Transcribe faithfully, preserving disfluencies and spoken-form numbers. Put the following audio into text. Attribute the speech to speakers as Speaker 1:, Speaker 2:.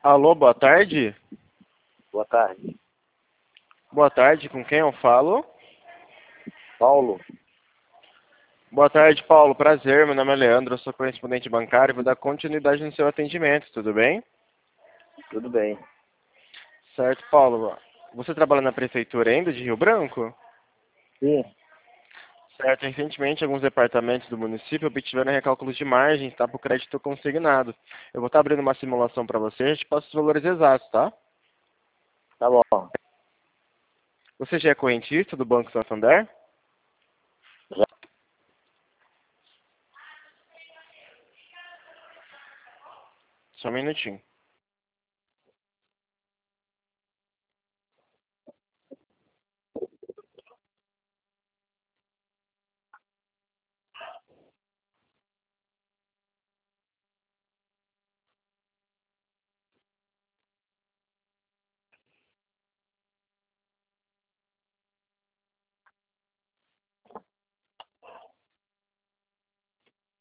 Speaker 1: Alô, boa tarde.
Speaker 2: Boa tarde.
Speaker 1: Boa tarde, com quem eu falo?
Speaker 2: Paulo?
Speaker 1: Boa tarde, Paulo. Prazer, meu nome é Leandro, eu sou correspondente bancário e vou dar continuidade no seu atendimento, tudo bem?
Speaker 2: Tudo bem.
Speaker 1: Certo, Paulo. Você trabalha na prefeitura ainda de Rio Branco?
Speaker 2: Sim.
Speaker 1: Certo, recentemente alguns departamentos do município obtiveram recálculos de margem, tá, para o crédito consignado. Eu vou estar abrindo uma simulação para você, a gente passa os valores exatos, tá?
Speaker 2: Tá bom.
Speaker 1: Você já é correntista do Banco Santander?
Speaker 2: Já.
Speaker 1: Só um minutinho.